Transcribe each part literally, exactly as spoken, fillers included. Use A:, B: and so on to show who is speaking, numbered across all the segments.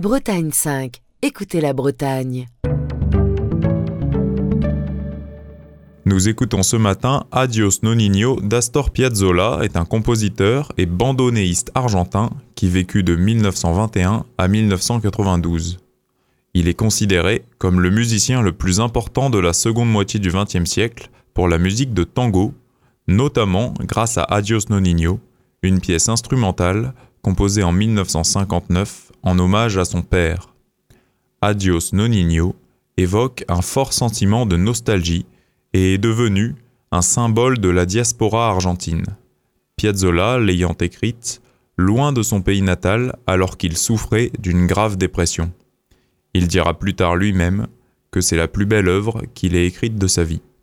A: Bretagne cinq. Écoutez la Bretagne.
B: Nous écoutons ce matin Adiós Nonino d'Astor Piazzolla, est un compositeur et bandonéiste argentin qui vécut de mille neuf cent vingt et un à mille neuf cent quatre-vingt-douze. Il est considéré comme le musicien le plus important de la seconde moitié du vingtième siècle pour la musique de tango, notamment grâce à Adiós Nonino, une pièce instrumentale composée en mille neuf cent cinquante-neuf en hommage à son père. Adiós Nonino évoque un fort sentiment de nostalgie et est devenu un symbole de la diaspora argentine. Piazzolla l'ayant écrite loin de son pays natal alors qu'il souffrait d'une grave dépression. Il dira plus tard lui-même que c'est la plus belle œuvre qu'il ait écrite de sa vie.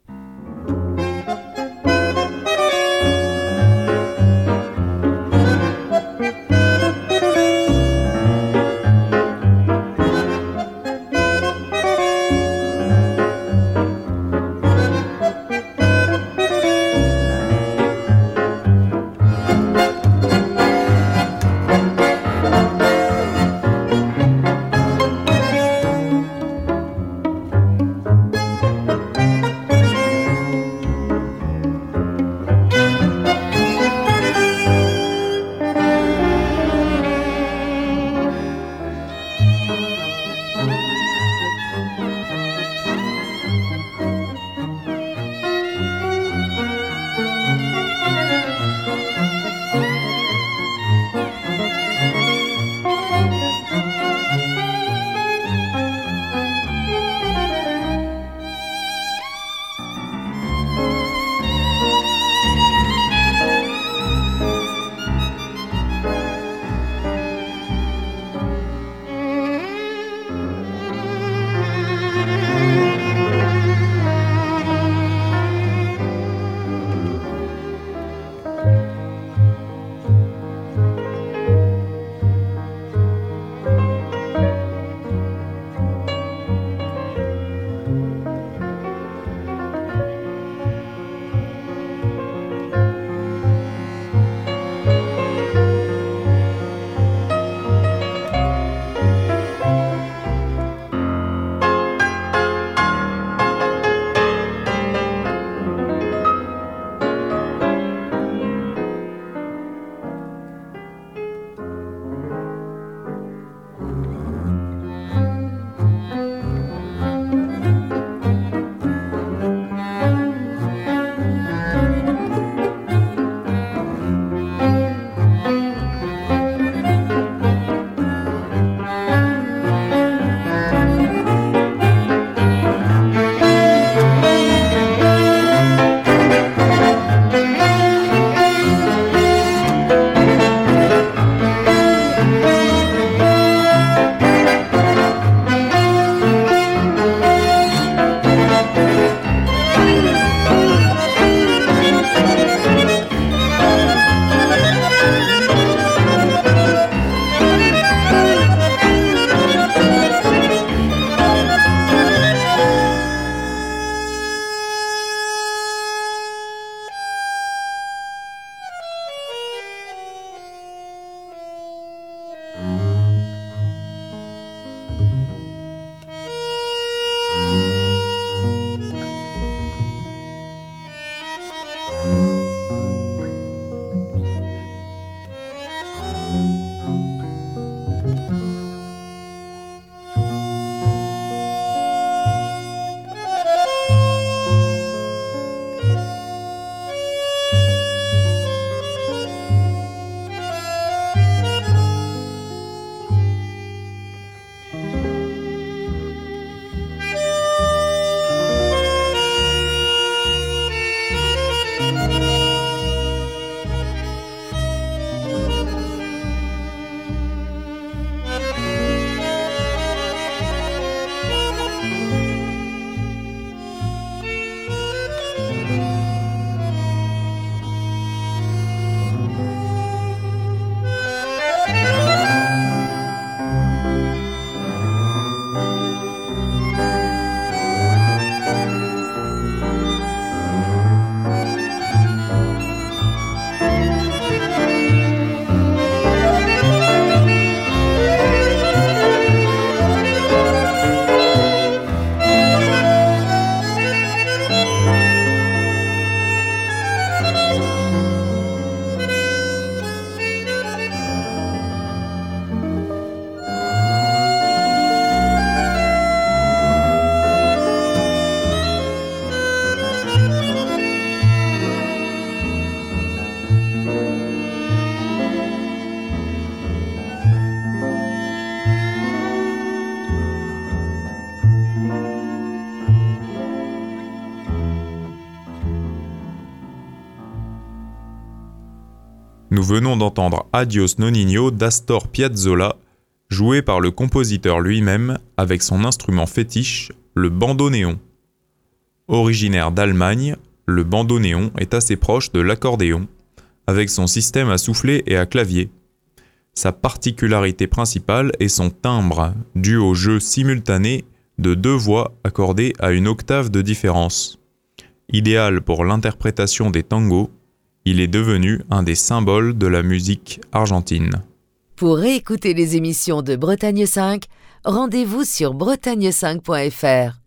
B: Nous venons d'entendre Adios Nonino d'Astor Piazzolla, joué par le compositeur lui-même avec son instrument fétiche, le bandoneon. Originaire d'Allemagne, le bandoneon est assez proche de l'accordéon, avec son système à soufflet et à clavier. Sa particularité principale est son timbre, dû au jeu simultané de deux voix accordées à une octave de différence. Idéal pour l'interprétation des tangos, il est devenu un des symboles de la musique argentine.
A: Pour réécouter les émissions de Bretagne cinq, rendez-vous sur bretagne cinq point f r.